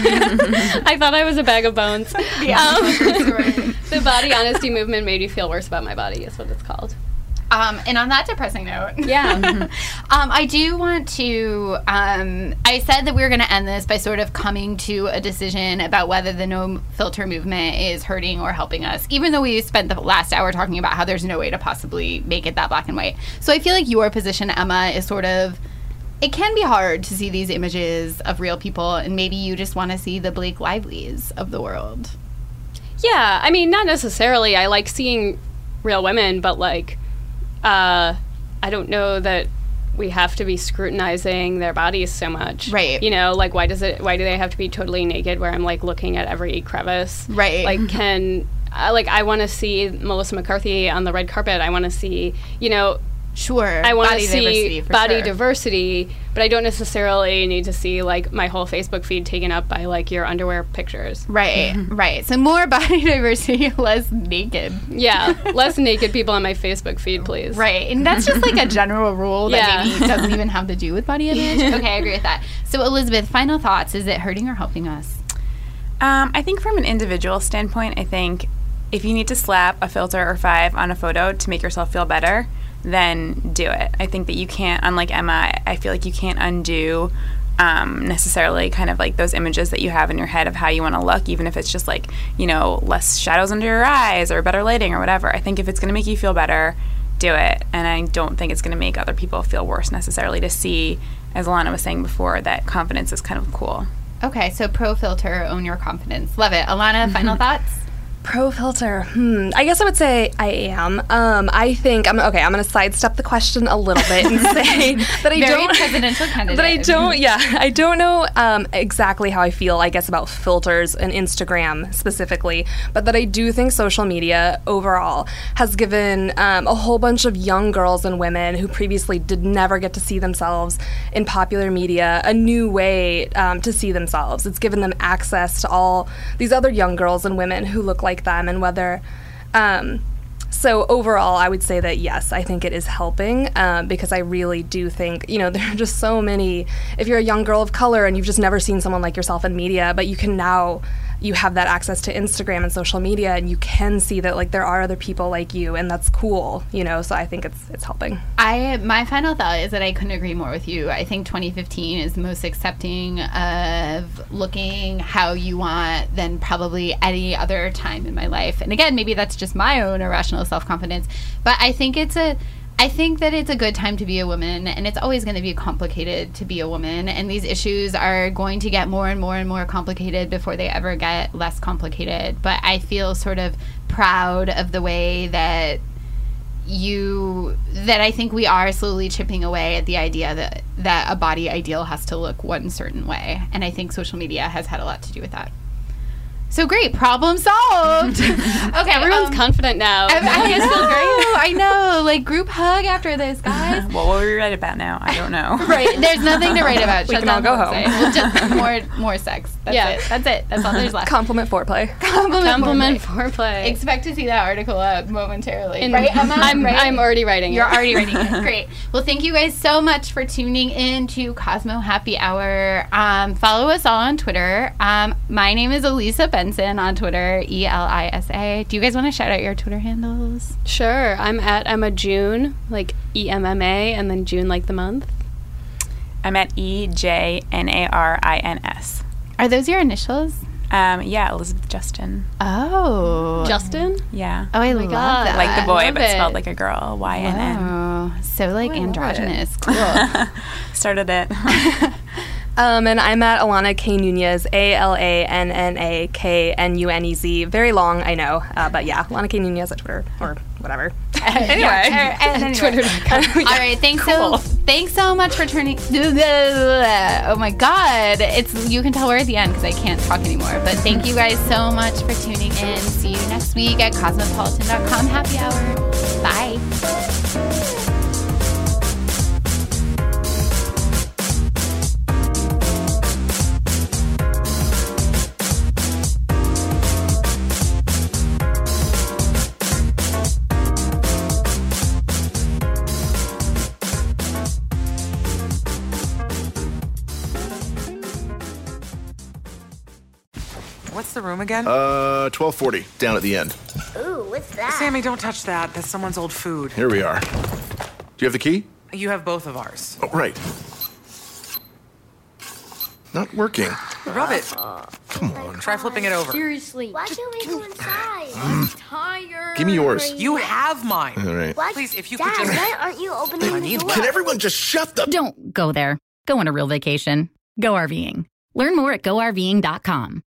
I thought I was a bag of bones. Yeah, Um, that's right. The body honesty movement made me feel worse about my body, is what it's called. Um, and on that depressing note, Yeah. um, I do want to. Um, I said that we were going to end this by sort of coming to a decision about whether the no filter movement is hurting or helping us, even though we spent the last hour talking about how there's no way to possibly make it that black and white. So I feel like your position, Emma, is sort of. It can be hard to see these images of real people, and maybe you just want to see the Blake Lively's of the world. Yeah, I mean, not necessarily. I like seeing real women, but like, uh, I don't know that we have to be scrutinizing their bodies so much. Right. You know, like why does it why do they have to be totally naked where I'm like looking at every crevice? Right. Like can uh, like I want to see Melissa McCarthy on the red carpet. I want to see, you know, Sure. I want to Body see diversity, for body sure. diversity, but I don't necessarily need to see like my whole Facebook feed taken up by like your underwear pictures. Right, right. So more body diversity, less naked. Yeah, less naked people on my Facebook feed, please. Right, and that's just like a general rule that Yeah. maybe doesn't even have to do with body image. Okay, I agree with that. So Elizabeth, final thoughts. Is it hurting or helping us? Um, I think from an individual standpoint, I think if you need to slap a filter or five on a photo to make yourself feel better, then do it. I think that you can't, unlike Emma, I feel like you can't undo um, necessarily kind of like those images that you have in your head of how you want to look, even if it's just like, you know, less shadows under your eyes or better lighting or whatever. I think if it's going to make you feel better, do it. And I don't think it's going to make other people feel worse necessarily to see, as Alana was saying before, that confidence is kind of cool. Okay, so pro filter, own your confidence. Love it. Alana, final thoughts? Pro filter. Hmm. I guess I would say I am. Um, I think I'm okay. I'm going to sidestep the question a little bit and say that I Very don't. presidential candidate. That I don't. Yeah, I don't know um, exactly how I feel. I guess about filters and Instagram specifically, but that I do think social media overall has given um, a whole bunch of young girls and women who previously did never get to see themselves in popular media a new way um, to see themselves. It's given them access to all these other young girls and women who look like them, and whether um, so overall I would say that yes, I think it is helping um, because I really do think, you know, there are just so many, if you're a young girl of color and you've just never seen someone like yourself in media, but you can now, you have that access to Instagram and social media, and you can see that like there are other people like you, and that's cool, you know, so I think it's it's helping. I my final thought is that I couldn't agree more with you. I think twenty fifteen is the most accepting of looking how you want than probably any other time in my life. And again, maybe that's just my own irrational self-confidence, but I think it's a I think that it's a good time to be a woman, and it's always going to be complicated to be a woman, and these issues are going to get more and more and more complicated before they ever get less complicated. But I feel sort of proud of the way that you that I think we are slowly chipping away at the idea that that a body ideal has to look one certain way, and I think social media has had a lot to do with that. So great, problem solved. Okay, Everyone's um, confident now. I, I know, I know. Like group hug after this, guys. Well, what will we write about now? I don't know. Right, there's nothing to write about. We Shut can all down go the home. website. We'll just more more sex. That's Yeah. it. That's it. That's all there's left. Compliment foreplay. Compliment, Compliment foreplay. foreplay. Expect to see that article out momentarily. And right, Emma? I'm Right? I'm already writing You're it. already writing it. Great. Well, thank you guys so much for tuning in to Cosmo Happy Hour. Um, follow us all on Twitter. Um, my name is Elisa Benson on Twitter, E L I S A. Do you guys want to shout out your Twitter handles? Sure. I'm at Emma June, like E M M A, and then June like the month. I'm at E J N A R I N S. Are those your initials? Um, yeah, Elizabeth Justin. Oh. Justin? Yeah. Oh, I my love God. that. Like the boy, love but it. spelled like a girl. Y N N. Oh, so like I love androgynous. Cool. Started it. Um, and I'm at Alana K. Nunez, A L A N N A K N U N E Z. Very long, I know. Uh, but yeah, Alana K. Nunez at Twitter, or whatever. Anyway. Yeah, and anyway. Twitter dot com. All right, thanks Cool. so thanks so much for turning. Oh my God, it's you can tell we're at the end because I can't talk anymore. But thank you guys so much for tuning in. See you next week at cosmopolitan dot com Happy Hour. Bye. What's the room again? Uh, twelve forty, down at the end. Ooh, what's that? Sammy, don't touch that. That's someone's old food. Here we are. Do you have the key? You have both of ours. Oh, right. Not working. Rub it. Come on. Try flipping it over. Seriously. Why can't we go inside? I'm tired. Give me yours. You have mine. All right. What? Please, if you Dad, could just... why aren't you opening I the need door? one. Can everyone just shut the... Don't go there. Go on a real vacation. Go RVing. Learn more at go R V ing dot com.